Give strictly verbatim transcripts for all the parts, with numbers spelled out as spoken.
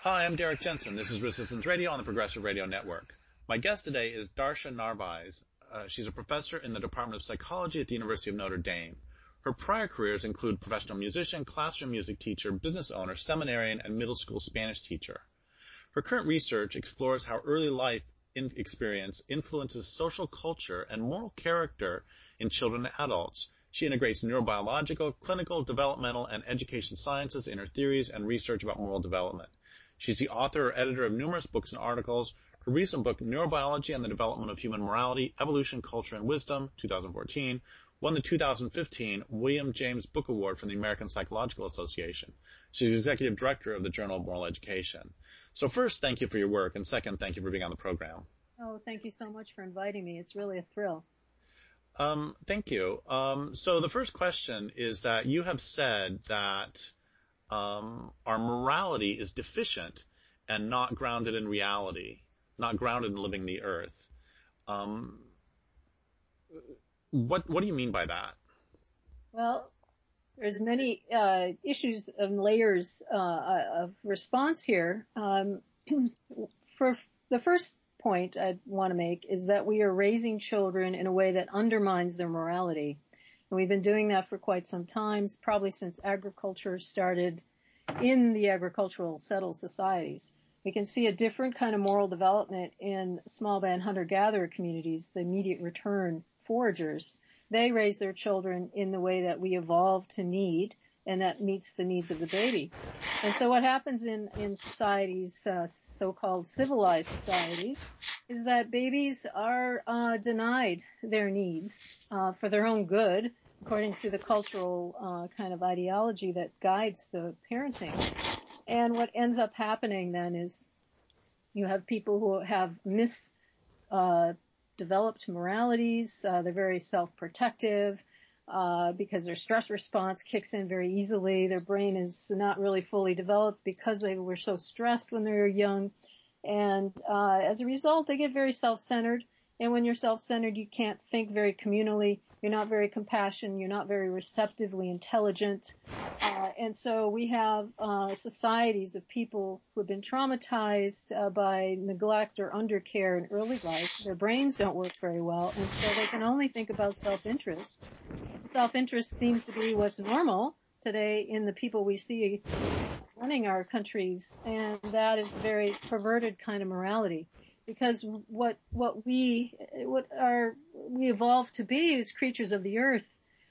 Hi, I'm Derek Jensen. This is Resistance Radio on the Progressive Radio Network. My guest today is Darsha Narvaez. Uh, she's a professor in the Department of Psychology at the University of Notre Dame. Her prior careers include professional musician, classroom music teacher, business owner, seminarian, and middle school Spanish teacher. Her current research explores how early life in experience influences social culture and moral character in children and adults. She integrates neurobiological, clinical, developmental, and education sciences in her theories and research about moral development. She's the author or editor of numerous books and articles. Her recent book, Neurobiology and the Development of Human Morality, Evolution, Culture, and Wisdom, two thousand fourteen, won the two thousand fifteen William James Book Award from the American Psychological Association. She's executive director of the Journal of Moral Education. So first, thank you for your work, and second, thank you for being on the program. Oh, thank you so much for inviting me. It's really a thrill. Um, thank you. Um, so the first question is that you have said that Um, our morality is deficient and not grounded in reality, not grounded in living the earth. Um, what what do you mean by that? Well, there's many uh, issues and layers uh, of response here. Um, for the first point I'd want to make is that we are raising children in a way that undermines their morality. And we've been doing that for quite some time, probably since agriculture started in the agricultural settled societies. We can see a different kind of moral development in small band hunter-gatherer communities, the immediate return foragers. They raise their children in the way that we evolved to need, and that meets the needs of the baby. And so what happens in, in societies, uh, so-called civilized societies, is that babies are uh, denied their needs uh, for their own good, according to the cultural uh, kind of ideology that guides the parenting. And what ends up happening then is you have people who have misdeveloped uh, moralities. Uh, they're very self-protective uh, because their stress response kicks in very easily. Their brain is not really fully developed because they were so stressed when they were young. And uh, as a result, they get very self-centered. And when you're self-centered, you can't think very communally. You're not very compassionate. You're not very receptively intelligent. Uh, and so we have uh, societies of people who have been traumatized uh, by neglect or undercare in early life. Their brains don't work very well, and so they can only think about self-interest. Self-interest seems to be what's normal today in the people we see running our countries, and that is very perverted kind of morality. Because what what we what are we evolved to be is creatures of the earth,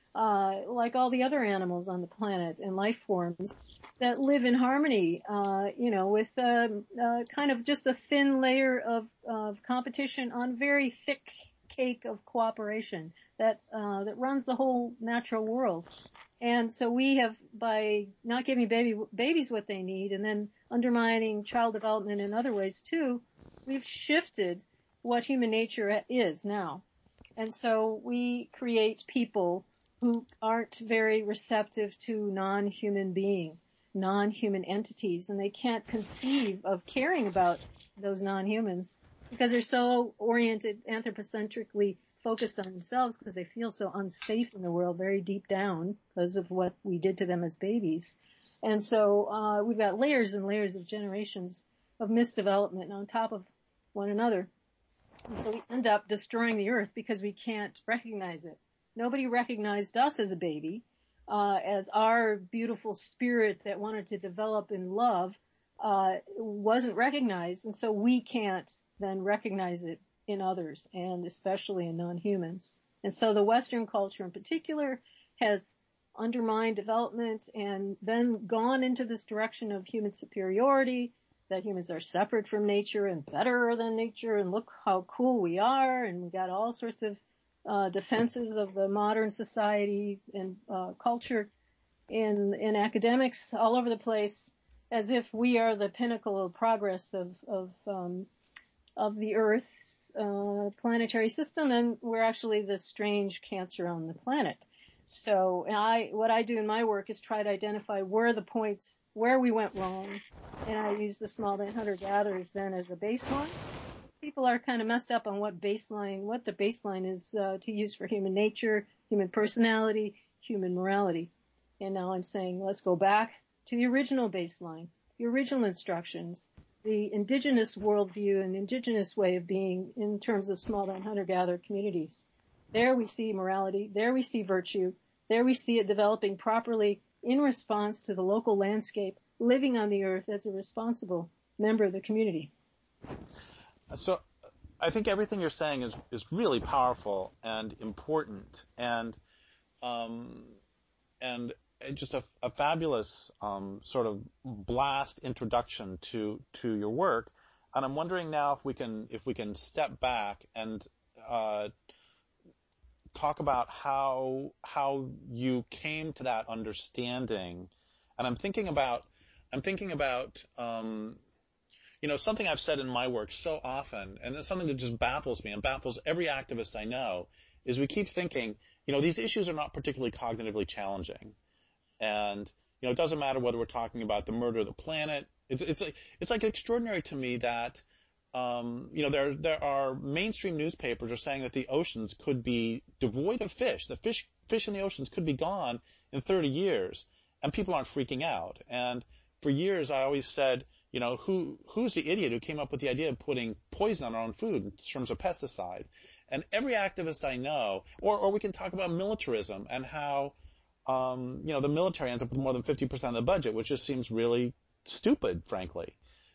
uh, like all the other animals on the planet and life forms that live in harmony, uh, you know, with uh, uh, kind of just a thin layer of, of competition on very thick cake of cooperation that uh, that runs the whole natural world. And so we have, by not giving baby babies what they need and then undermining child development in other ways too, we've shifted what human nature is now. And so we create people who aren't very receptive to non-human being, non-human entities, and they can't conceive of caring about those non-humans because they're so oriented, anthropocentrically focused on themselves because they feel so unsafe in the world very deep down because of what we did to them as babies. And so uh, we've got layers and layers of generations of misdevelopment on top of one another. And so we end up destroying the earth because we can't recognize it. Nobody recognized us as a baby, uh, as our beautiful spirit that wanted to develop in love, uh, wasn't recognized. And so we can't then recognize it in others, and especially in non-humans. And so the Western culture in particular has undermined development and then gone into this direction of human superiority, that humans are separate from nature and better than nature, and look how cool we are, and we got all sorts of uh, defenses of the modern society and uh, culture in in academics all over the place, as if we are the pinnacle of progress of of um, of the Earth's uh, planetary system, and we're actually the strange cancer on the planet. So I, what I do in my work is try to identify where the points, where we went wrong, and I use the small band hunter-gatherers then as a baseline. People are kind of messed up on what baseline, what the baseline is uh, to use for human nature, human personality, human morality. And now I'm saying let's go back to the original baseline. the original instructions, the indigenous worldview and indigenous way of being in terms of small band hunter-gatherer communities. There we see morality. There we see virtue. There we see it developing properly in response to the local landscape, living on the earth as a responsible member of the community. So I think everything you're saying is, is really powerful and important, and um, and just a, a fabulous um, sort of blast introduction to to your work. And I'm wondering now if we can if we can step back and uh, talk about how how you came to that understanding. And I'm thinking about I'm thinking about um, you know, something I've said in my work so often, and it's something that just baffles me and baffles every activist I know, is we keep thinking, you know, these issues are not particularly cognitively challenging. And, you know, it doesn't matter whether we're talking about the murder of the planet. It's, it's like, it's like extraordinary to me that, um, you know, there, there are mainstream newspapers are saying that the oceans could be devoid of fish, that fish, fish in the oceans could be gone in thirty years, and people aren't freaking out. And for years I always said, you know, who who's the idiot who came up with the idea of putting poison on our own food in terms of pesticide? And every activist I know, or, or we can talk about militarism and how, um, you know, the military ends up with more than fifty percent of the budget, which just seems really stupid, frankly.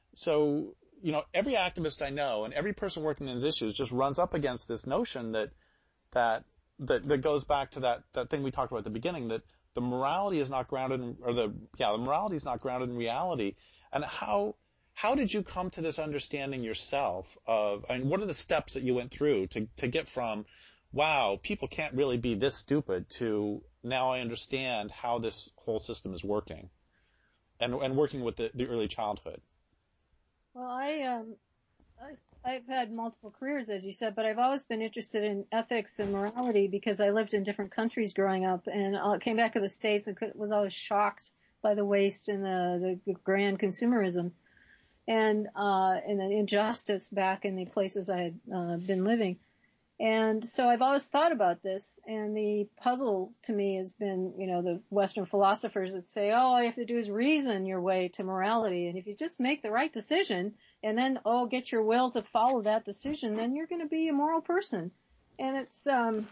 So, you know, every activist I know and every person working in these issues just runs up against this notion that that that, that goes back to that, that thing we talked about at the beginning, that the morality is not grounded in, or the yeah, the morality is not grounded in reality. And how how did you come to this understanding yourself of, I mean, what are the steps that you went through to, to get from, wow, people can't really be this stupid, to now I understand how this whole system is working, and and working with the, the early childhood? Well, I, um, I've had multiple careers, as you said, but I've always been interested in ethics and morality because I lived in different countries growing up, and I came back to the States and was always shocked by the waste and the, the grand consumerism and, uh, and the injustice back in the places I had, uh, been living. And so I've always thought about this, and the puzzle to me has been, you know, the Western philosophers that say, oh, all you have to do is reason your way to morality. And if you just make the right decision and then, oh, get your will to follow that decision, then you're going to be a moral person. And it's, um,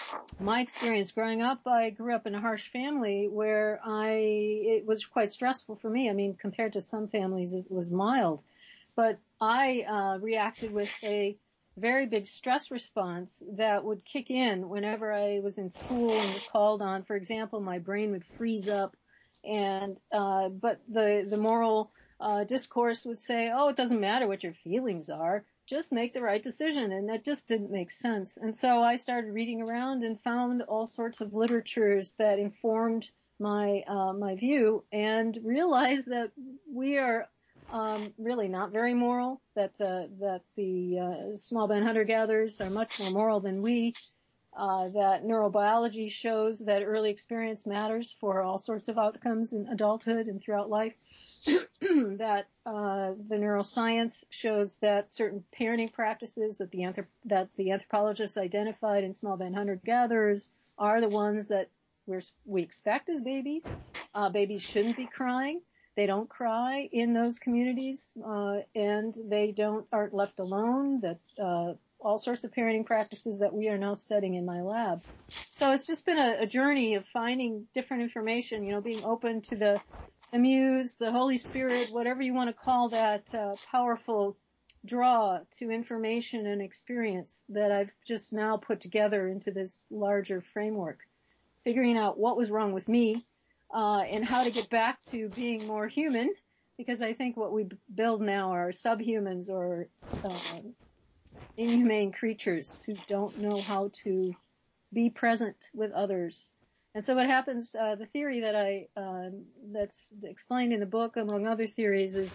my experience growing up. I grew up in a harsh family where I, it was quite stressful for me. I mean, compared to some families, it was mild, but I, uh, reacted with a very big stress response that would kick in whenever I was in school and was called on. For example, my brain would freeze up, and, uh, but the, the moral, uh, discourse would say, oh, it doesn't matter what your feelings are. Just make the right decision. And that just didn't make sense. And so I started reading around and found all sorts of literatures that informed my, uh, my view, and realized that we are, um, really not very moral, that the, that the, uh, small band hunter-gatherers are much more moral than we, uh, that neurobiology shows that early experience matters for all sorts of outcomes in adulthood and throughout life. that uh, the neuroscience shows that certain parenting practices that the anthrop- that the anthropologists identified in small band hunter-gatherers are the ones that we're, we expect as babies. Uh, babies shouldn't be crying. They don't cry in those communities, uh, and they don't aren't left alone. That uh, all sorts of parenting practices that we are now studying in my lab. So it's just been a, a journey of finding different information. You know, being open to the the Muse, the Holy Spirit, whatever you want to call that, uh, powerful draw to information and experience that I've just now put together into this larger framework, figuring out what was wrong with me, uh, and how to get back to being more human, because I think what we build now are subhumans or, uh, inhumane creatures who don't know how to be present with others. And so what happens, uh, the theory that I, uh, that's explained in the book, among other theories, is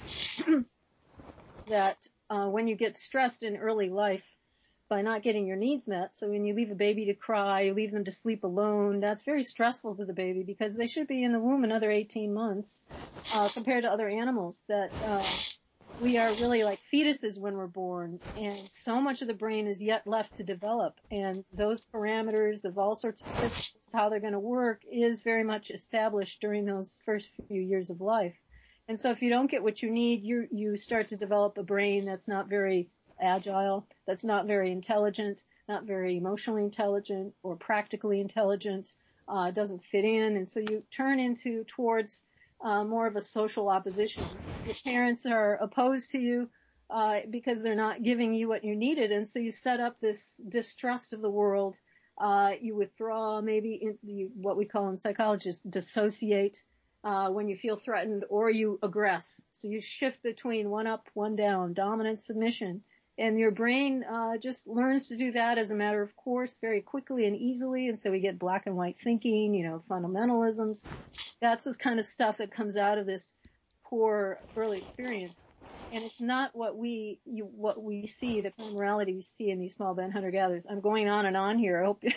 that, uh, when you get stressed in early life by not getting your needs met, so when you leave a baby to cry, you leave them to sleep alone, that's very stressful to the baby because they should be in the womb another eighteen months, uh, compared to other animals that, uh, we are really like fetuses when we're born, and so much of the brain is yet left to develop, and those parameters of all sorts of systems, how they're going to work, is very much established during those first few years of life. And so if you don't get what you need, you you start to develop a brain that's not very agile, that's not very intelligent, not very emotionally intelligent or practically intelligent, uh, doesn't fit in. And so you turn into towards uh, more of a social opposition. Your parents are opposed to you uh, because they're not giving you what you needed. And so you set up this distrust of the world. Uh, you withdraw, maybe in the, what we call in psychology, dissociate uh, when you feel threatened, or you aggress. So you shift between one up, one down, dominant, submission. And your brain uh, just learns to do that as a matter of course very quickly and easily. And so we get black and white thinking, you know, fundamentalisms. That's this kind of stuff that comes out of this poor early experience. And it's not what we you, what we see, the kind of morality we see in these small band hunter-gatherers. I'm going on and on here. I hope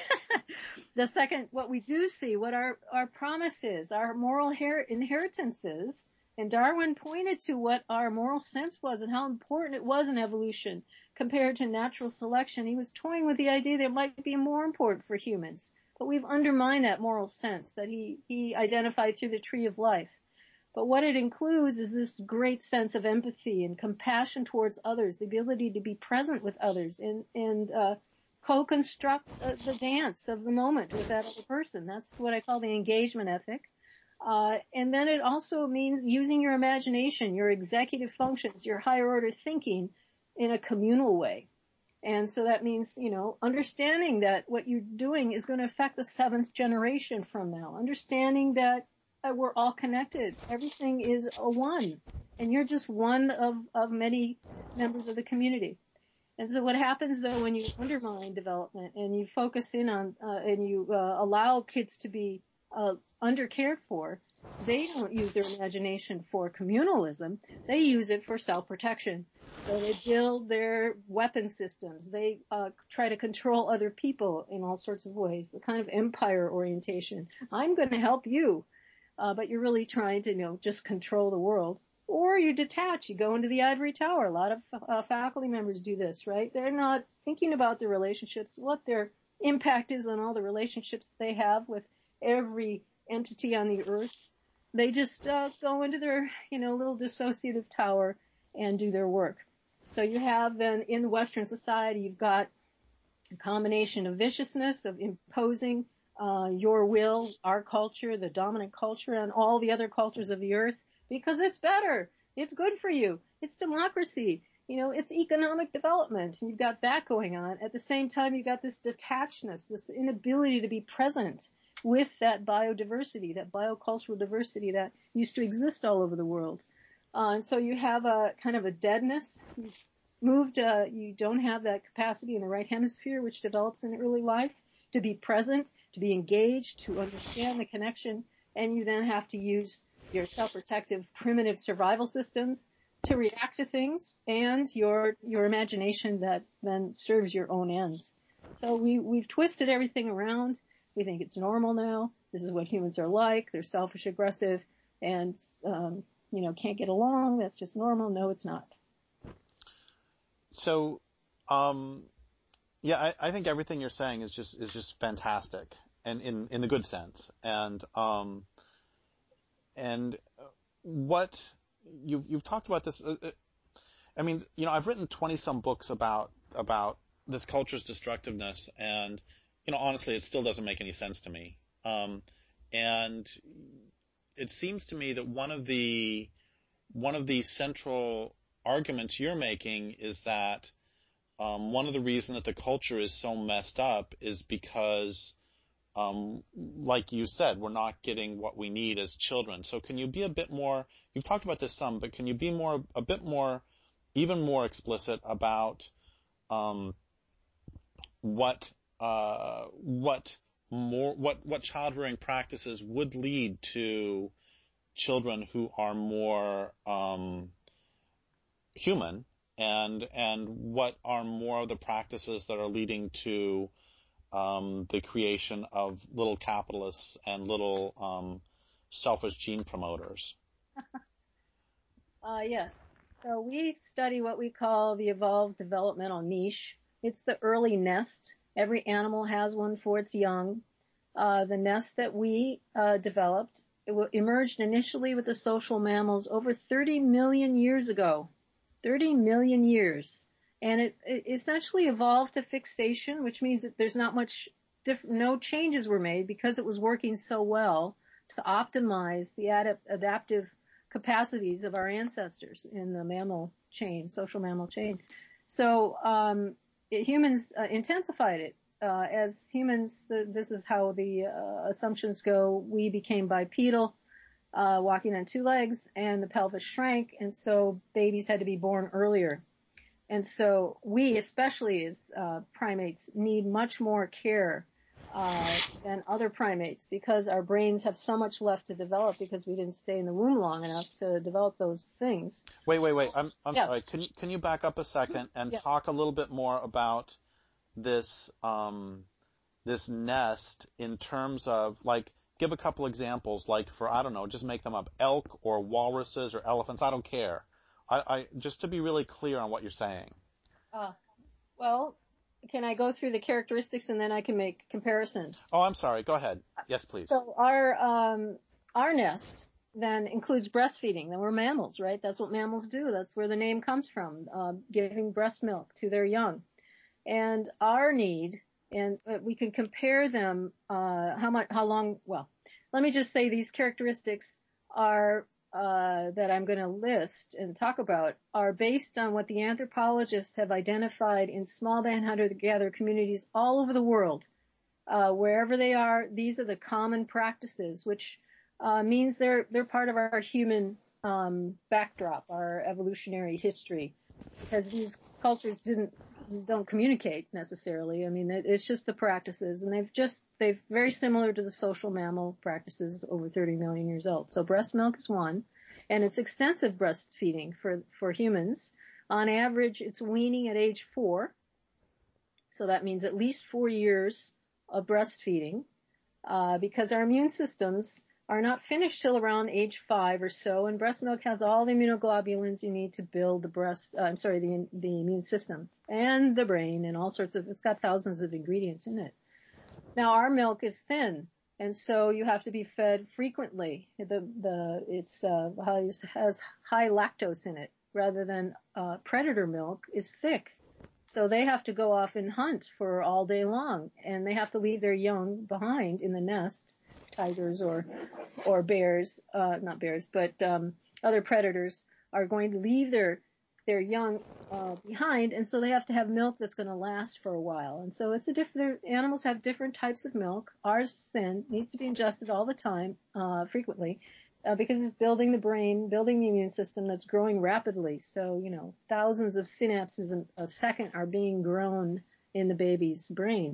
the second, what we do see, what our, our promise is, our moral her- inheritances. And Darwin pointed to what our moral sense was and how important it was in evolution compared to natural selection. He was toying with the idea that it might be more important for humans. But we've undermined that moral sense that he, he identified through the tree of life. But what it includes is this great sense of empathy and compassion towards others, the ability to be present with others and, and uh, co-construct uh, the dance of the moment with that other person. That's what I call the engagement ethic. Uh, and then it also means using your imagination, your executive functions, your higher order thinking in a communal way. And so that means, you know, understanding that what you're doing is going to affect the seventh generation from now. Understanding that uh, we're all connected. Everything is a one. And you're just one of, of many members of the community. And so what happens, though, when you undermine development and you focus in on uh, and you uh, allow kids to be uh, undercared for, they don't use their imagination for communalism. They use it for self-protection. So they build their weapon systems. They uh, try to control other people in all sorts of ways, a kind of empire orientation. I'm going to help you, uh, but you're really trying to, you know, just control the world. Or you detach, you go into the ivory tower. A lot of uh, faculty members do this, right? They're not thinking about their relationships, what their impact is on all the relationships they have with every entity on the earth. They just uh, go into their, you know, little dissociative tower and do their work. So you have then in Western society, you've got a combination of viciousness, of imposing uh, your will, our culture, the dominant culture, and all the other cultures of the earth, because it's better. It's good for you. It's democracy. You know, it's economic development. And you've got that going on. At the same time, you've got this detachedness, this inability to be present with that biodiversity, that biocultural diversity that used to exist all over the world. Uh, and so you have a kind of a deadness. You've moved, uh, you don't have that capacity in the right hemisphere, which develops in early life, to be present, to be engaged, to understand the connection. And you then have to use your self-protective primitive survival systems to react to things, and your your imagination that then serves your own ends. So we, we've twisted everything around. We think it's normal now. This is what humans are like. They're selfish, aggressive, and um, you know, can't get along. That's just normal. No, it's not. So, um, yeah, I, I think everything you're saying is just is just fantastic, and in in the good sense. And um, and what you've you've talked about this. Uh, I mean, you know, I've written twenty some books about about this culture's destructiveness, and you know, honestly, it still doesn't make any sense to me. Um, and it seems to me that one of the one of the central arguments you're making is that um, one of the reasons that the culture is so messed up is because, um, like you said, we're not getting what we need as children. So can you be a bit more, you've talked about this some, but can you be more, a bit more, even more explicit about um, what uh, what more what what child rearing practices would lead to children who are more um, human, and and what are more of the practices that are leading to um, the creation of little capitalists and little um, selfish gene promoters? Uh, yes. So we study what we call the evolved developmental niche. It's the early nest. Every animal has one for its young. Uh, the nest that we uh, developed it emerged initially with the social mammals over thirty million years ago. thirty million years. And it, it essentially evolved to fixation, which means that there's not much, diff- no changes were made because it was working so well to optimize the adap- adaptive capacities of our ancestors in the mammal chain, social mammal chain. So um, it, humans uh, intensified it. Uh, as humans, the, this is how the uh, assumptions go. We became bipedal, uh, walking on two legs, and the pelvis shrank, and so babies had to be born earlier. And so we, especially as uh, primates, need much more care uh, than other primates because our brains have so much left to develop because we didn't stay in the womb long enough to develop those things. Wait, wait, wait. I'm I'm yeah. sorry. Can you can you back up a second and yeah. talk a little bit more about this um this nest in terms of, like, give a couple examples, like for, I don't know, just make them up, elk or walruses or elephants. I don't care. I, I just to be really clear on what you're saying. Uh, well, can I go through the characteristics and then I can make comparisons? Oh, I'm sorry. Go ahead. Yes, please. So our um, our nest then includes breastfeeding. Then we're mammals, right? That's what mammals do. That's where the name comes from, uh, giving breast milk to their young. And our need, and we can compare them, uh, how much, how long, well, let me just say these characteristics are, uh, that I'm going to list and talk about are based on what the anthropologists have identified in small band hunter-gatherer communities all over the world. Uh, wherever they are, these are the common practices, which, uh, means they're, they're part of our human, um, backdrop, our evolutionary history, because these cultures didn't, don't communicate necessarily. I mean, it, it's just the practices, and they've just, they've very similar to the social mammal practices over thirty million years old. So breast milk is one, and it's extensive breastfeeding for, for humans. On average, it's weaning at age four. So that means at least four years of breastfeeding, uh, because our immune systems are not finished till around age five or so, and breast milk has all the immunoglobulins you need to build the breast, uh, I'm sorry, the, the immune system and the brain and all sorts of, it's got thousands of ingredients in it. Now our milk is thin, and so you have to be fed frequently. The, the, it's, uh, has high lactose in it rather than, uh, predator milk is thick. So they have to go off and hunt for all day long, and they have to leave their young behind in the nest. Tigers or or bears, uh, not bears, but um, other predators are going to leave their their young uh, behind, and so they have to have milk that's going to last for a while. And so it's a different. Animals have different types of milk. Ours is thin, needs to be ingested all the time, uh, frequently, uh, because it's building the brain, building the immune system that's growing rapidly. So you know, thousands of synapses a second are being grown in the baby's brain.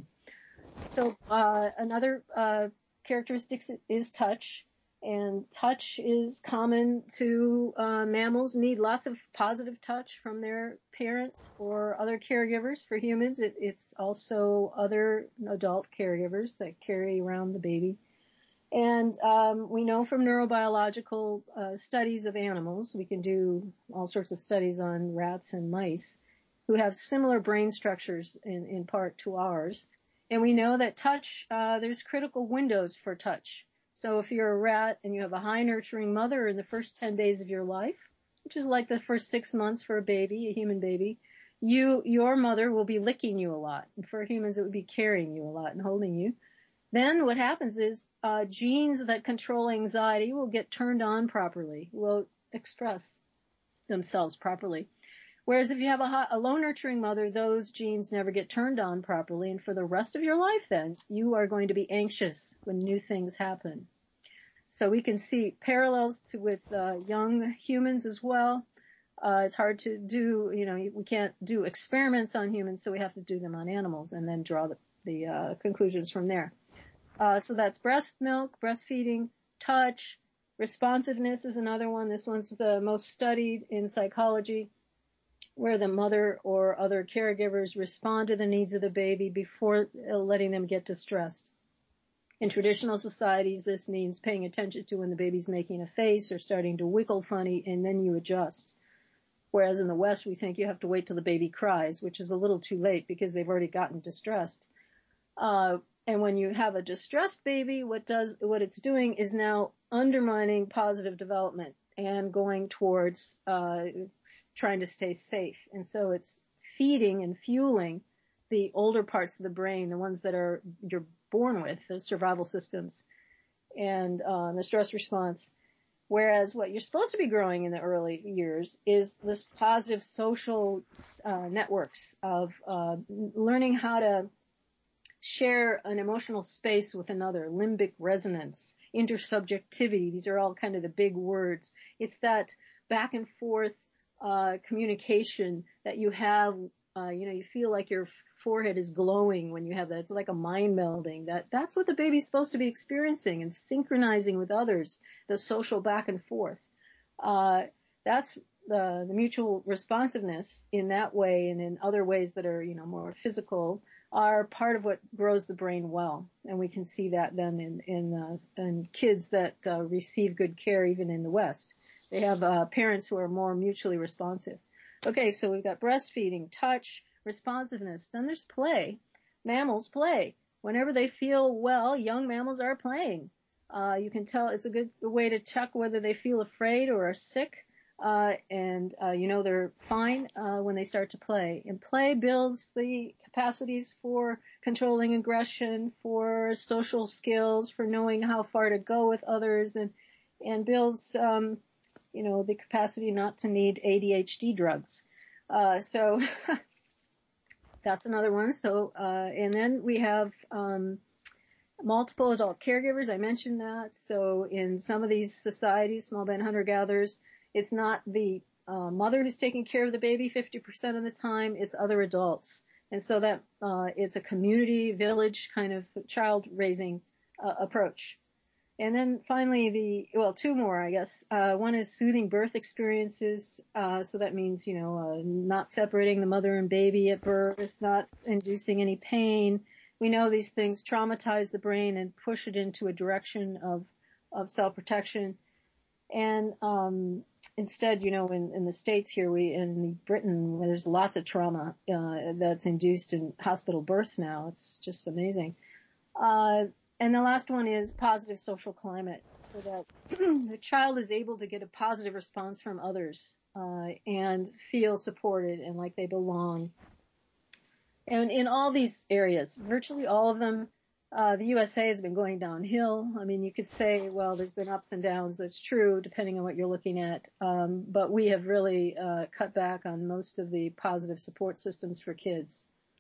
So uh, another uh, characteristics is touch, and touch is common to uh, mammals. Need lots of positive touch from their parents or other caregivers. For humans, it, it's also other adult caregivers that carry around the baby. And um, we know from neurobiological uh, studies of animals, we can do all sorts of studies on rats and mice who have similar brain structures in, in part to ours. And we know that touch, uh, there's critical windows for touch. So if you're a rat and you have a high nurturing mother in the first ten days of your life, which is like the first six months for a baby, a human baby, you, your mother will be licking you a lot. And for humans, it would be carrying you a lot and holding you. Then what happens is, uh, genes that control anxiety will get turned on properly, will express themselves properly. Whereas if you have a, a low nurturing mother, those genes never get turned on properly. And for the rest of your life, then you are going to be anxious when new things happen. So we can see parallels to with uh, young humans as well. Uh, it's hard to do, you know, we can't do experiments on humans, so we have to do them on animals and then draw the, the uh, conclusions from there. Uh, so that's breast milk, breastfeeding, touch, responsiveness is another one. This one's the most studied in psychology, where the mother or other caregivers respond to the needs of the baby before letting them get distressed. In traditional societies, this means paying attention to when the baby's making a face or starting to wiggle funny, and then you adjust. Whereas in the West, we think you have to wait till the baby cries, which is a little too late because they've already gotten distressed. Uh, and when you have a distressed baby, what does what it's doing is now undermining positive development and going towards uh, trying to stay safe. And so it's feeding and fueling the older parts of the brain, the ones that are you're born with, the survival systems, and uh, the stress response. Whereas what you're supposed to be growing in the early years is this positive social uh, networks of uh, learning how to share an emotional space with another, limbic resonance, intersubjectivity. These are all kind of the big words. It's that back and forth uh, communication that you have. Uh, you know, you feel like your forehead is glowing when you have that. It's like a mind melding. That that's what the baby's supposed to be experiencing and synchronizing with others. The social back and forth. Uh, that's the, the mutual responsiveness in that way, and in other ways that are, you know, more physical, are part of what grows the brain well. And we can see that then in in, uh, in kids that uh, receive good care, even in the West. They have uh, parents who are more mutually responsive. Okay, so we've got breastfeeding, touch, responsiveness. Then there's play. Mammals play. Whenever they feel well, young mammals are playing. Uh, you can tell it's a good way to check whether they feel afraid or are sick. Uh, and, uh, you know, they're fine, uh, when they start to play. And play builds the capacities for controlling aggression, for social skills, for knowing how far to go with others, and, and builds, um, you know, the capacity not to need A D H D drugs. Uh, so that's another one. So, uh, and then we have, um, multiple adult caregivers. I mentioned that. So in some of these societies, small band hunter-gatherers, it's not the uh, mother who's taking care of the baby fifty percent of the time, it's other adults. And so that, uh, it's a community, village kind of child raising uh, approach. And then finally the, well, two more, I guess. Uh, one is soothing birth experiences. Uh, so that means, you know, uh, not separating the mother and baby at birth, not inducing any pain. We know these things traumatize the brain and push it into a direction of, of self-protection. And, um, instead, you know, in, in the States here, we, in Britain, where there's lots of trauma, uh, that's induced in hospital births now. It's just amazing. Uh, And the last one is positive social climate, so that the child is able to get a positive response from others, uh, and feel supported and like they belong. And in all these areas, virtually all of them, uh, the U S A has been going downhill. I mean, you could say, well, there's been ups and downs. That's true, depending on what you're looking at. Um, but we have really uh, cut back on most of the positive support systems for kids.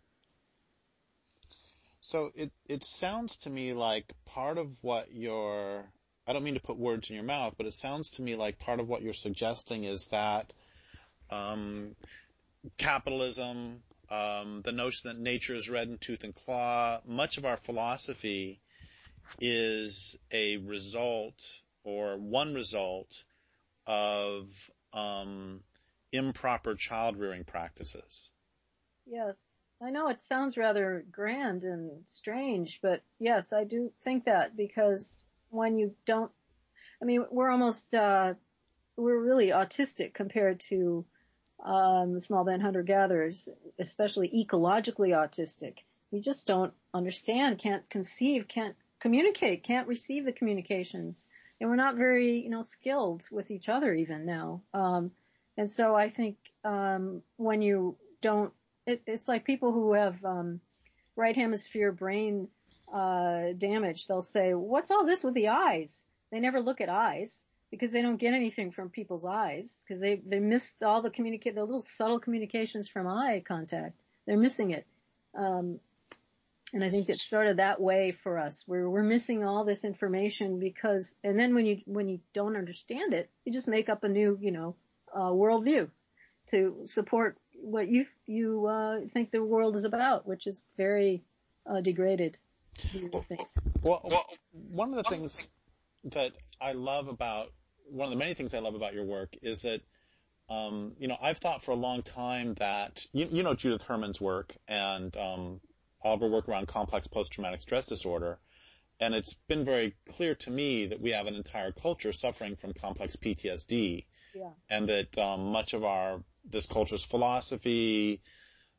So it, it sounds to me like part of what you're, I don't mean to put words in your mouth, but it sounds to me like part of what you're suggesting is that um, capitalism, um, the notion that nature is red in tooth and claw, much of our philosophy is a result or one result of um, improper child rearing practices. Yes. I know it sounds rather grand and strange, but yes, I do think that, because when you don't, I mean, we're almost, uh, we're really autistic compared to, um, the small band hunter-gatherers, especially ecologically autistic. We just don't understand, can't conceive, can't communicate, can't receive the communications. And we're not very, you know, skilled with each other even now. Um, and so I think, um, when you don't, It, it's like people who have um, right hemisphere brain uh, damage. They'll say, "What's all this with the eyes?" They never look at eyes because they don't get anything from people's eyes, because they they miss all the communicate the little subtle communications from eye contact. They're missing it, um, and I think it's sort of that way for us. We're we're missing all this information because, and then when you when you don't understand it, you just make up a new, you know, uh, worldview to support what you you uh, think the world is about, which is very uh, degraded. Things. Well, well, one of the things that I love about one of the many things I love about your work is that um, you know I've thought for a long time that you, you know Judith Herman's work and um, all of her work around complex post-traumatic stress disorder, and it's been very clear to me that we have an entire culture suffering from complex P T S D, yeah. and that um, much of our this culture's philosophy,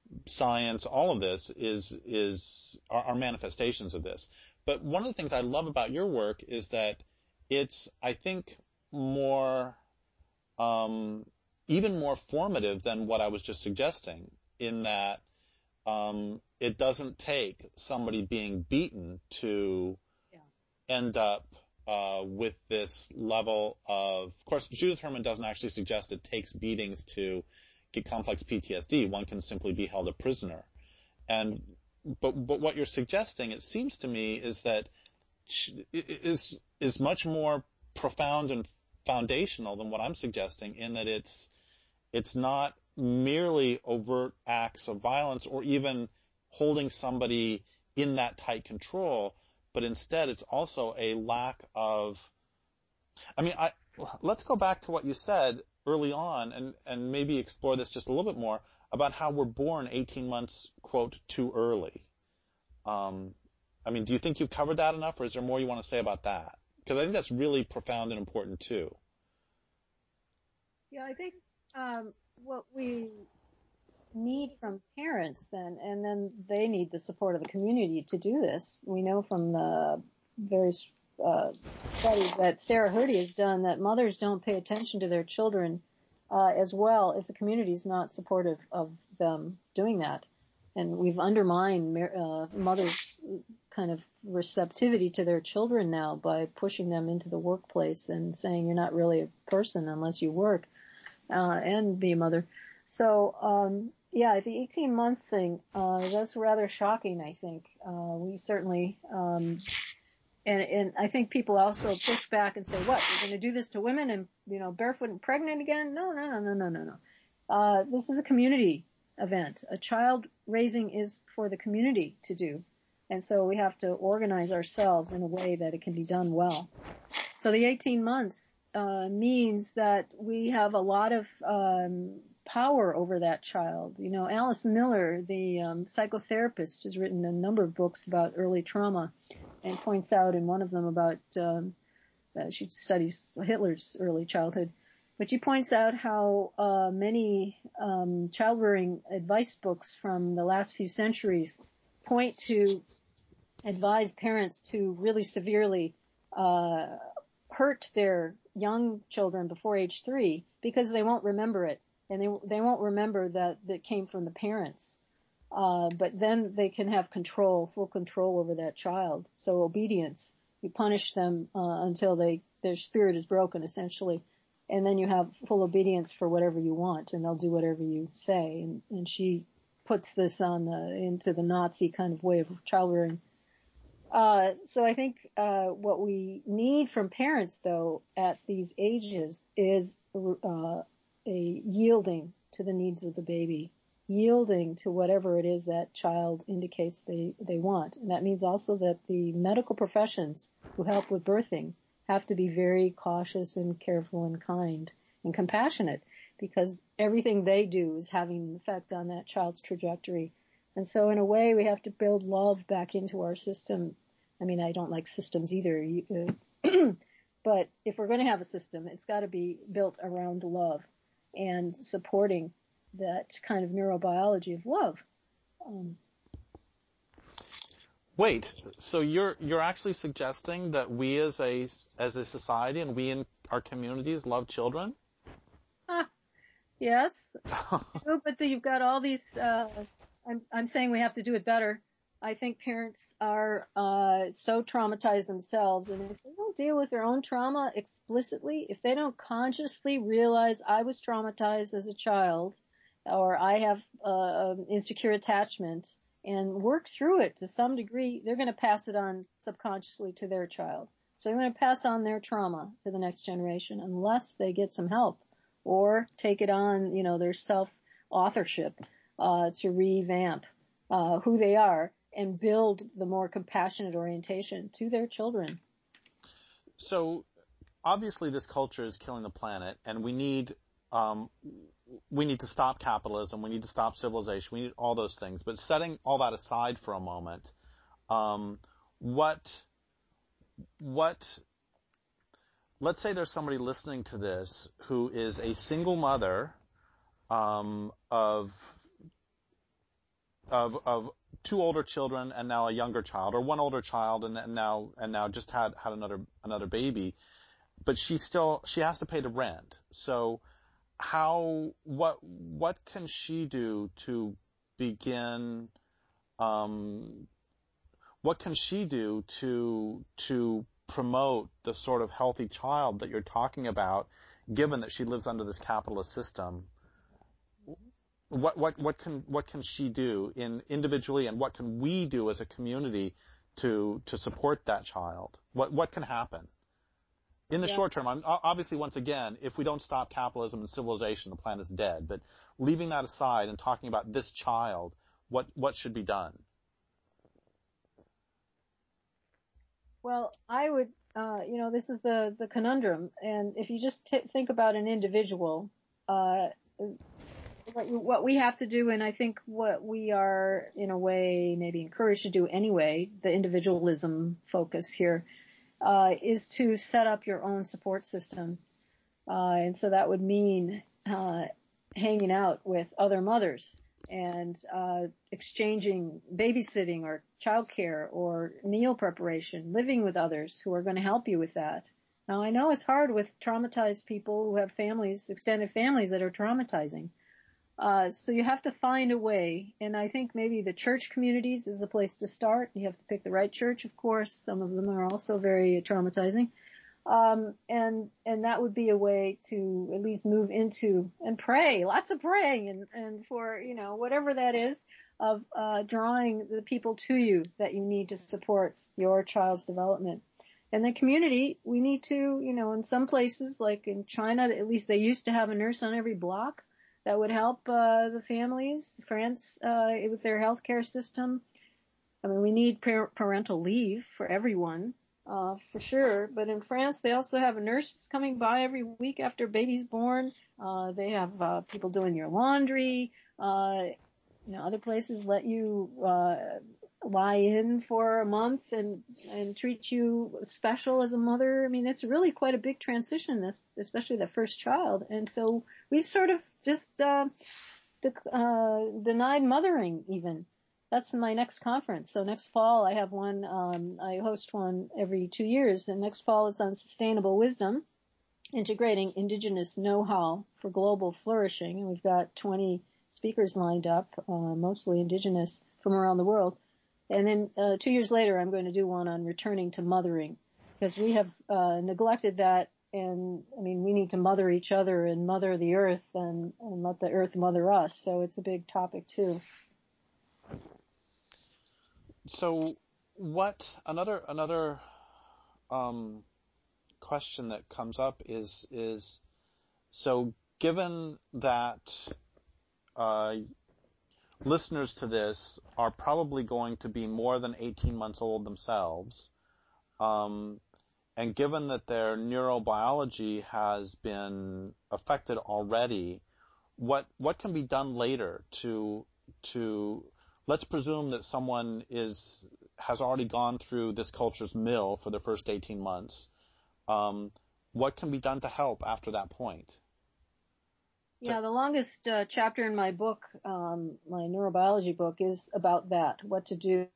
science, all of this is is are, are manifestations of this. But one of the things I love about your work is that it's, I think, more um, even more formative than what I was just suggesting, in that um, it doesn't take somebody being beaten to Yeah. end up uh, with this level of, of course, Judith Herman doesn't actually suggest it takes beatings to get complex P T S D. One can simply be held a prisoner. And but but what you're suggesting, it seems to me, is that is is much more profound and foundational than what I'm suggesting, in that it's it's not merely overt acts of violence or even holding somebody in that tight control, but instead it's also a lack of, I mean, I, let's go back to what you said early on and, and maybe explore this just a little bit more about how we're born eighteen months, quote, too early. Um, I mean, do you think you've covered that enough, or is there more you want to say about that? Because I think that's really profound and important too. Yeah, I think um, what we need from parents then, and then they need the support of the community to do this. We know from the various uh, studies that Sarah Hrdy has done that mothers don't pay attention to their children uh, as well if the community is not supportive of them doing that. And we've undermined uh, mothers' kind of receptivity to their children now by pushing them into the workplace and saying you're not really a person unless you work uh, and be a mother. So, um, yeah, the eighteen-month thing, uh, that's rather shocking, I think. Uh, we certainly, um, and, and I think people also push back and say, what, we're going to do this to women and, you know, barefoot and pregnant again? No, no, no, no, no, no, no. Uh, this is a community event. A child raising is for the community to do. And so we have to organize ourselves in a way that it can be done well. So the eighteen months uh, means that we have a lot of um, power over that child. You know, Alice Miller, the um, psychotherapist, has written a number of books about early trauma and points out in one of them about, um, uh, she studies Hitler's early childhood, but she points out how uh, many um, child-rearing advice books from the last few centuries point to advise parents to really severely uh, hurt their young children before age three because they won't remember it, and they they won't remember that that came from the parents. Uh, but then they can have control, full control over that child. So obedience, you punish them uh, until they their spirit is broken, essentially. And then you have full obedience for whatever you want, and they'll do whatever you say. And, and she puts this on the, into the Nazi kind of way of child rearing. Uh, so I think uh, what we need from parents, though, at these ages is uh, a yielding to the needs of the baby, yielding to whatever it is that child indicates they, they want. And that means also that the medical professions who help with birthing have to be very cautious and careful and kind and compassionate, because everything they do is having an effect on that child's trajectory. And so in a way, we have to build love back into our system. I mean, I don't like systems either, uh, but if we're going to have a system, it's got to be built around love and supporting that kind of neurobiology of love. Um, Wait, so you're you're actually suggesting that we as a as a society and we in our communities love children? ah, yes, no, but the, you've got all these. Uh, I'm I'm saying we have to do it better. I think parents are uh, so traumatized themselves, and if they don't deal with their own trauma explicitly, if they don't consciously realize I was traumatized as a child, or I have uh, insecure attachment, and work through it to some degree, they're going to pass it on subconsciously to their child. So they're going to pass on their trauma to the next generation unless they get some help or take it on, you know, their self-authorship uh, to revamp uh, who they are and build the more compassionate orientation to their children. So obviously this culture is killing the planet, and we need um, we need to stop capitalism, we need to stop civilization, we need all those things. But setting all that aside for a moment, um, what what let's say there's somebody listening to this who is a single mother um, of of of two older children and now a younger child, or one older child and, and now and now just had had another another baby, but she still she has to pay the rent. So how what what can she do to begin? Um, what can she do to to promote the sort of healthy child that you're talking about, given that she lives under this capitalist system? What what what can what can she do in individually, and what can we do as a community to to support that child? What what can happen in the Yeah. short term? I'm, obviously, once again, if we don't stop capitalism and civilization, the planet's dead. But leaving that aside and talking about this child, what what should be done? Well, I would, uh, you know, this is the, the conundrum. And if you just t- think about an individual, uh, what, what we have to do, and I think what we are, in a way, maybe encouraged to do anyway, the individualism focus here, uh, is to set up your own support system. Uh, and so that would mean, uh, hanging out with other mothers and, uh, exchanging babysitting or childcare or meal preparation, living with others who are going to help you with that. Now, I know it's hard with traumatized people who have families, extended families that are traumatizing. Uh, so you have to find a way, and I think maybe the church communities is the place to start. You have to pick the right church, of course. Some of them are also very traumatizing. Um, and, and that would be a way to at least move into and pray, lots of praying and, and for, you know, whatever that is of, uh, drawing the people to you that you need to support your child's development. And the community, we need to, you know, in some places, like in China, at least they used to have a nurse on every block that would help, uh, the families, France, uh, with their healthcare system. I mean, we need par- parental leave for everyone. Uh, for sure. But in France, they also have a nurse coming by every week after baby's born. Uh, they have, uh, people doing your laundry. Uh, you know, other places let you, uh, lie in for a month and, and treat you special as a mother. I mean, it's really quite a big transition, this, especially the first child. And so we've sort of just, uh, de- uh, denied mothering even. That's my next conference. So next fall I have one, um, I host one every two years, and next fall it's on sustainable wisdom, integrating indigenous know-how for global flourishing. And we've got twenty speakers lined up, uh, mostly indigenous from around the world. And then, uh, two years later I'm going to do one on returning to mothering, because we have, uh, neglected that. And I mean, we need to mother each other and mother the earth and, and let the earth mother us. So it's a big topic too. So, what another another um, question that comes up is is so given that uh, listeners to this are probably going to be more than eighteen months old themselves, um, and given that their neurobiology has been affected already, what what can be done later to to let's presume that someone is has already gone through this culture's mill for the first eighteen months. Um, what can be done to help after that point? Yeah, the longest uh, chapter in my book, um, my neurobiology book, is about that, what to do.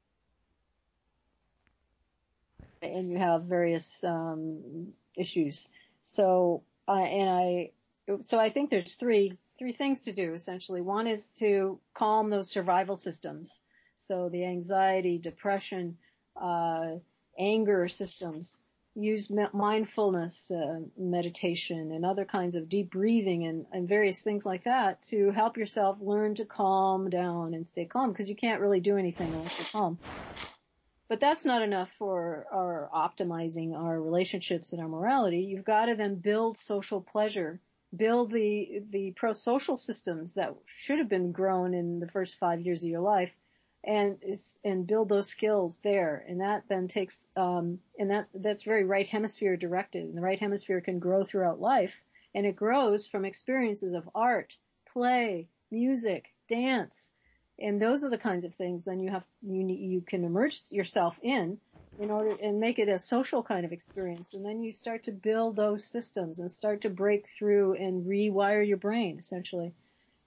And you have various um, issues. So, uh, and I, so I think there's three three things to do essentially. One is to calm those survival systems. So the anxiety, depression, uh, anger systems. Use mindfulness, uh, meditation, and other kinds of deep breathing and, and various things like that to help yourself learn to calm down and stay calm, because you can't really do anything unless you're calm. But that's not enough for our optimizing our relationships and our morality. You've got to then build social pleasure, build the the pro-social systems that should have been grown in the first five years of your life, and and build those skills there. And that then takes um, and that that's very right hemisphere directed. And the right hemisphere can grow throughout life, and it grows from experiences of art, play, music, dance. And those are the kinds of things then you have, you you can immerse yourself in, in order, and make it a social kind of experience. And then you start to build those systems and start to break through and rewire your brain, essentially.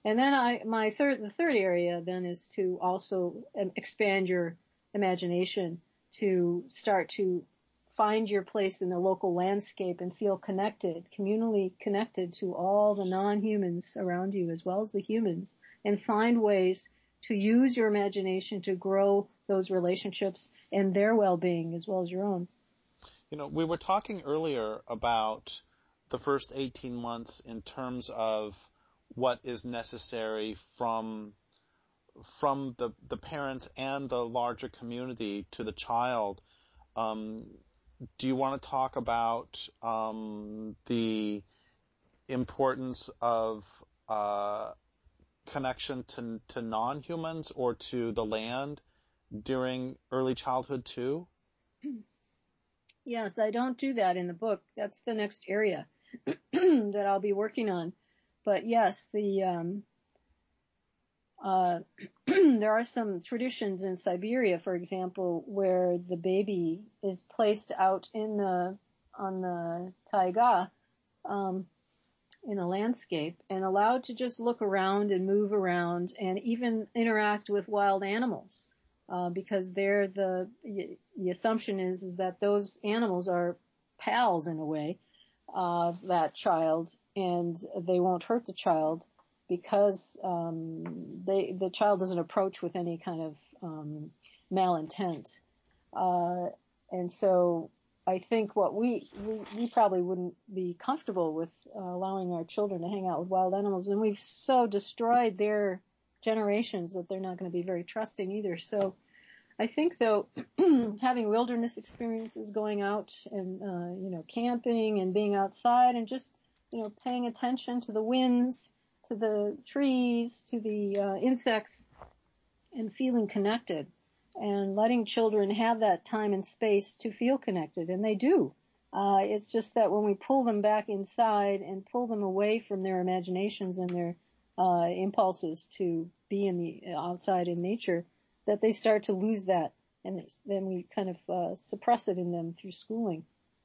And then I, my third, the third area then is to also um, expand your imagination, to start to find your place in the local landscape and feel connected, communally connected to all the non-humans around you as well as the humans, and find ways to use your imagination to grow those relationships and their well-being as well as your own. You know, we were talking earlier about the first eighteen months in terms of what is necessary from from the, the parents and the larger community to the child. Um, do you want to talk about um, the importance of uh, connection to, to non-humans or to the land during early childhood too? Yes, I don't do that in the book. That's the next area that I'll be working on. But yes, the um, uh, there are some traditions in Siberia, for example, where the baby is placed out in the on the taiga um, in a landscape and allowed to just look around and move around and even interact with wild animals, uh, because they're the the assumption is is that those animals are pals in a way of that child, and they won't hurt the child because um, they the child doesn't approach with any kind of um, malintent. Uh, and so I think what we, we we probably wouldn't be comfortable with uh, allowing our children to hang out with wild animals, and we've so destroyed their generations that they're not going to be very trusting either. So I think, though, having wilderness experiences, going out and, uh, you know, camping and being outside and just, you know, paying attention to the winds, to the trees, to the uh, insects, and feeling connected and letting children have that time and space to feel connected. And they do. Uh, it's just that when we pull them back inside and pull them away from their imaginations and their uh, impulses to be in the outside in nature, that they start to lose that, and then we kind of uh, suppress it in them through schooling.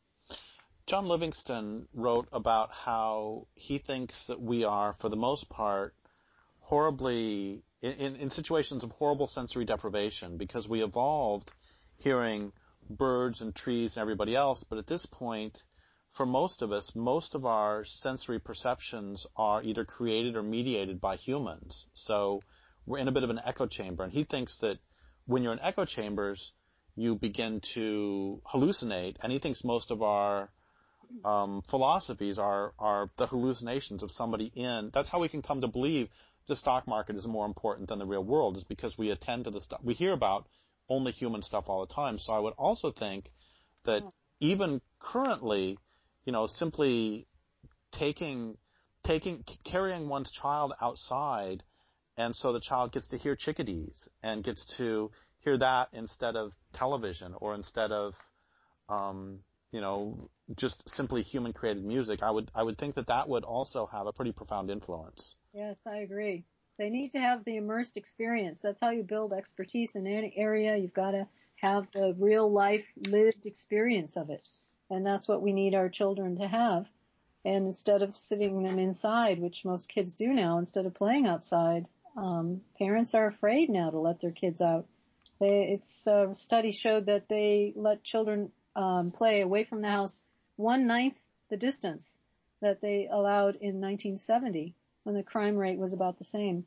John Livingston wrote about how he thinks that we are, for the most part, horribly, in, in situations of horrible sensory deprivation, because we evolved hearing birds and trees and everybody else, but at this point, for most of us, most of our sensory perceptions are either created or mediated by humans. So we're in a bit of an echo chamber, and he thinks that when you're in echo chambers, you begin to hallucinate, and he thinks most of our um, philosophies are, are the hallucinations of somebody in. That's how we can come to believe the stock market is more important than the real world, is because we attend to the stuff. We hear about only human stuff all the time. So I would also think that even currently, you know, simply taking, taking, carrying one's child outside, and so the child gets to hear chickadees and gets to hear that instead of television or instead of, um, you know, just simply human-created music. I would I would think that that would also have a pretty profound influence. Yes, I agree. They need to have the immersed experience. That's how you build expertise in any area. You've got to have the real-life lived experience of it, and that's what we need our children to have. And instead of sitting them inside, which most kids do now, instead of playing outside, um, parents are afraid now to let their kids out. They, it's a study showed that they let children um, play away from the house one ninth the distance that they allowed in nineteen seventy, when the crime rate was about the same.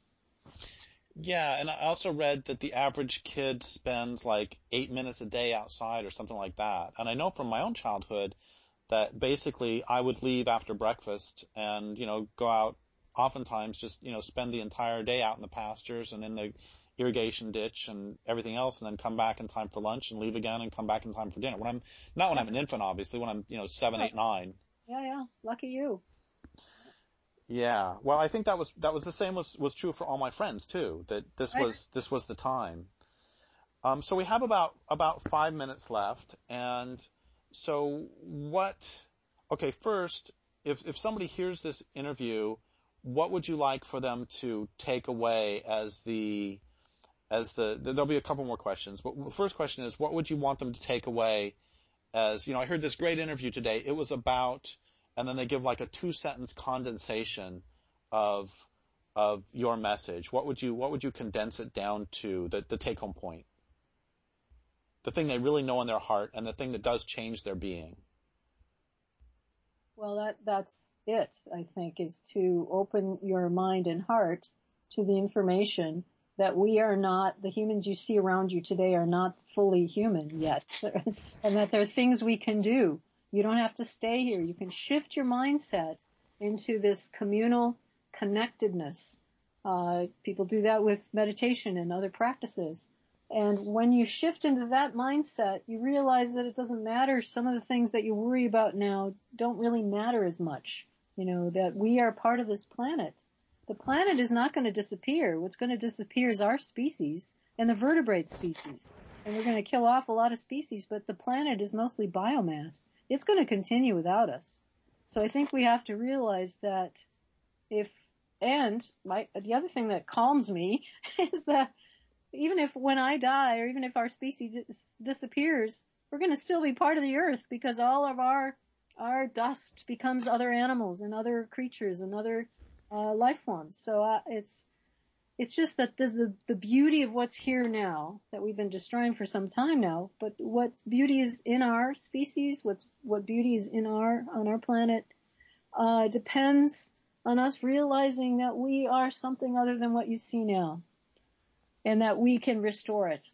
Yeah, and I also read that the average kid spends like eight minutes a day outside or something like that. And I know from my own childhood that basically I would leave after breakfast and, you know, go out, oftentimes just, you know, spend the entire day out in the pastures and in the irrigation ditch and everything else, and then come back in time for lunch and leave again and come back in time for dinner. When I'm, not when I'm an infant, obviously, when I'm, you know, seven, eight, nine. Yeah, yeah. Lucky you. Yeah. Well, I think that was, that was the same was, was true for all my friends too, that this Right. was, this was the time. Um, so we have about, about five minutes left. And so what, okay, first, if, if somebody hears this interview, what would you like for them to take away as the, as the, there'll be a couple more questions, but the first question is, what would you want them to take away as, you know, I heard this great interview today. It was about, and then they give like a two sentence condensation of, of your message, what would you what would you condense it down to, the, the take-home point? The thing they really know in their heart and the thing that does change their being. Well, that that's it, I think, is to open your mind and heart to the information that we are not, the humans you see around you today are not fully human yet, and that there are things we can do. You don't have to stay here. You can shift your mindset into this communal connectedness. Uh, people do that with meditation and other practices. And when you shift into that mindset, you realize that it doesn't matter. Some of the things that you worry about now don't really matter as much. You know, that we are part of this planet. The planet is not going to disappear. What's going to disappear is our species and the vertebrate species. And we're going to kill off a lot of species, but the planet is mostly biomass. It's going to continue without us. So I think we have to realize that if, and my, the other thing that calms me is that even if when I die, or even if our species dis- disappears, we're going to still be part of the earth, because all of our our dust becomes other animals and other creatures and other uh, life forms. So uh, it's it's just that there's a, the beauty of what's here now that we've been destroying for some time now. But what beauty is in our species, what's what beauty is in our on our planet, uh, depends on us realizing that we are something other than what you see now, and that we can restore it.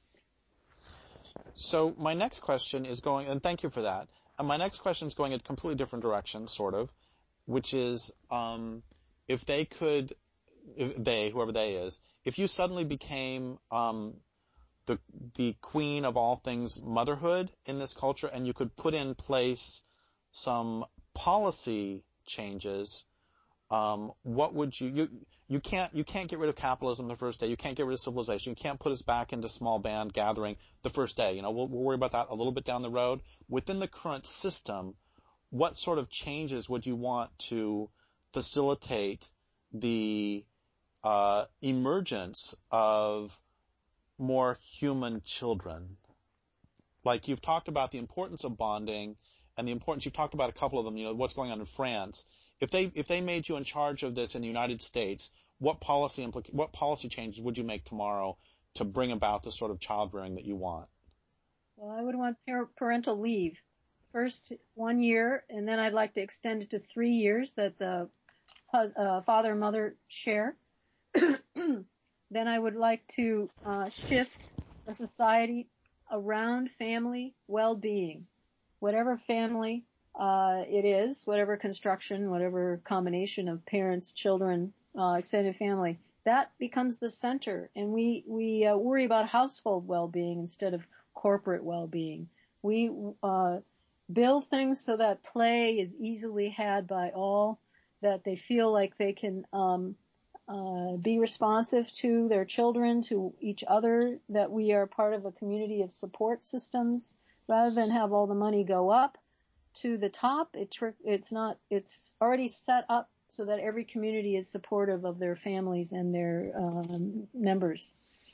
So my next question is going, and thank you for that. And my next question is going in a completely different direction, sort of, which is um, if they could, if they, whoever they is, if you suddenly became um, the the queen of all things motherhood in this culture, and you could put in place some policy changes, um, what would you, you you can't you can't get rid of capitalism the first day. You can't get rid of civilization. You can't put us back into small band gathering the first day. You know, we'll, we'll worry about that a little bit down the road. Within the current system, what sort of changes would you want to facilitate the uh, emergence of more human children? Like, you've talked about the importance of bonding and the importance, you've talked about a couple of them, you know, what's going on in France. If they if they made you in charge of this in the United States, what policy implica- what policy changes would you make tomorrow to bring about the sort of child rearing that you want? Well, I would want par- parental leave. First one year, and then I'd like to extend it to three years that the hus- uh, father and mother share. Then I would like to uh, shift the society around family well-being. Whatever family uh, it is, whatever construction, whatever combination of parents, children, uh, extended family, that becomes the center. And we, we uh, worry about household well-being instead of corporate well-being. We uh, build things so that play is easily had by all, that they feel like they can um, uh, be responsive to their children, to each other, that we are part of a community of support systems, rather than have all the money go up to the top. It tr- it's not, it's already set up so that every community is supportive of their families and their um, members.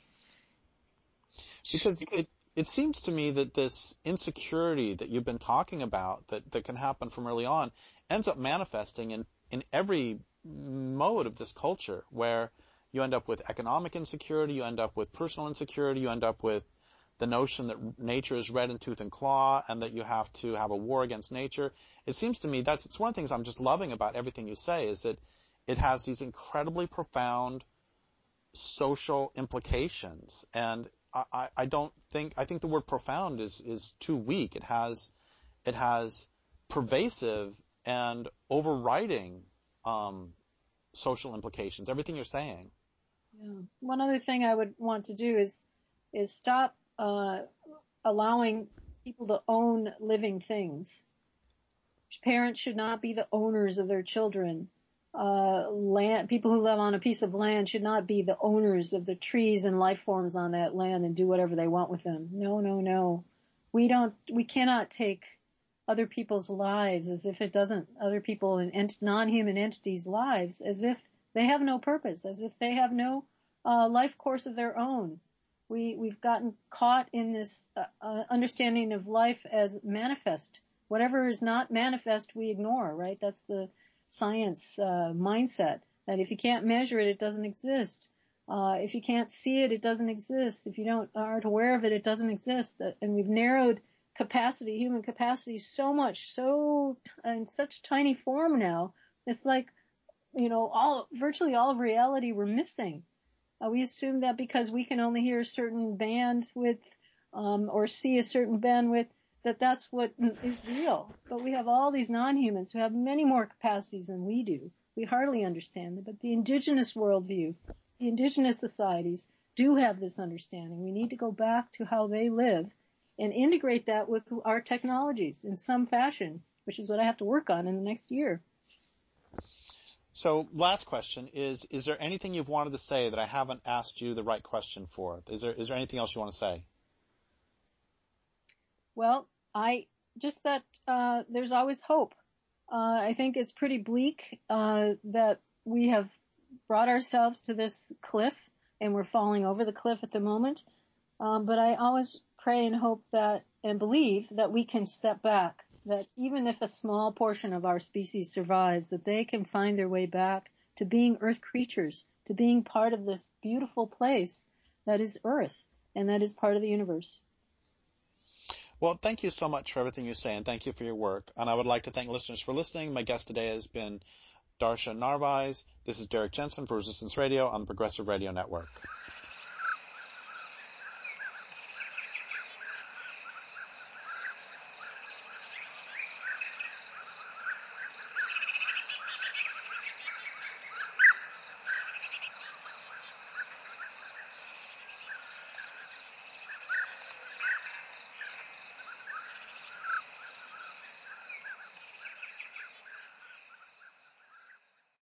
Because it, it seems to me that this insecurity that you've been talking about that, that can happen from early on ends up manifesting in, in every mode of this culture, where you end up with economic insecurity, you end up with personal insecurity, you end up with the notion that nature is red in tooth and claw and that you have to have a war against nature. It seems to me that's it's one of the things I'm just loving about everything you say, is that it has these incredibly profound social implications. And I, I, I don't think I think the word profound is, is too weak. It has it has pervasive and overriding um, social implications. Everything you're saying. Yeah. One other thing I would want to do is is stop uh, allowing people to own living things. Parents should not be the owners of their children. Uh, land, people who live on a piece of land should not be the owners of the trees and life forms on that land and do whatever they want with them. No, no, no. We don't, we cannot take other people's lives as if it doesn't, other people and ent- non-human entities' lives as if they have no purpose, as if they have no uh, life course of their own. We, we've gotten caught in this uh, uh, understanding of life as manifest. Whatever is not manifest, we ignore, right? That's the science uh, mindset. That if you can't measure it, it doesn't exist. Uh, if you can't see it, it doesn't exist. If you don't aren't aware of it, it doesn't exist. And we've narrowed capacity, human capacity, so much, so in such tiny form now. It's like, you know, all virtually all of reality we're missing. Uh, we assume that because we can only hear a certain bandwidth um, or see a certain bandwidth, that that's what is real. But we have all these non-humans who have many more capacities than we do. We hardly understand it. But the indigenous worldview, the indigenous societies do have this understanding. We need to go back to how they live and integrate that with our technologies in some fashion, which is what I have to work on in the next year. So last question is, is there anything you've wanted to say that I haven't asked you the right question for? Is there, is there anything else you want to say? Well, I just that uh, there's always hope. Uh, I think it's pretty bleak uh, that we have brought ourselves to this cliff and we're falling over the cliff at the moment. Um, but I always pray and hope that and believe that we can step back, that even if a small portion of our species survives, that they can find their way back to being earth creatures, to being part of this beautiful place that is Earth and that is part of the universe. Well, thank you so much for everything you say, and thank you for your work. And I would like to thank listeners for listening. My guest today has been Darsha Narvaez. This is Derek Jensen for Resistance Radio on the Progressive Radio Network.